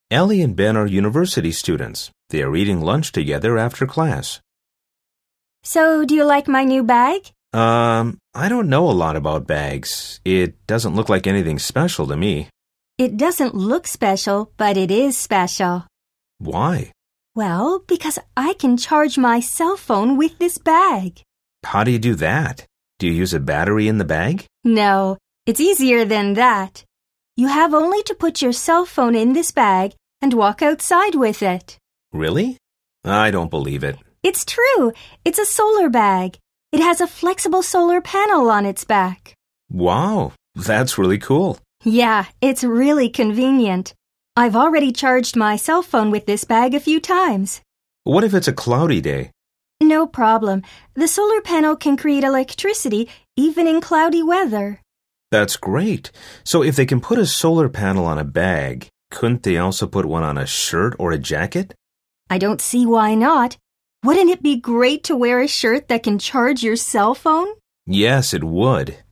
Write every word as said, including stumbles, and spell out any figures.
Ellie and Ben are university students. They are eating lunch together after class. So, do you like my new bag? Um, I don't know a lot about bags. It doesn't look like anything special to me. It doesn't look special, but it is special. Why? Well, because I can charge my cell phone with this bag. How do you do that? Do you use a battery in the bag? No, it's easier than that. You have only to put your cell phone in this bag and walk outside with it. Really? I don't believe it. It's true. It's a solar bag. It has a flexible solar panel on its back. Wow, that's really cool. Yeah, it's really convenient. I've already charged my cell phone with this bag a few times. What if it's a cloudy day? No problem. The solar panel can create electricity even in cloudy weather. That's great. So if they can put a solar panel on a bag, couldn't they also put one on a shirt or a jacket? I don't see why not. Wouldn't it be great to wear a shirt that can charge your cell phone? Yes, it would.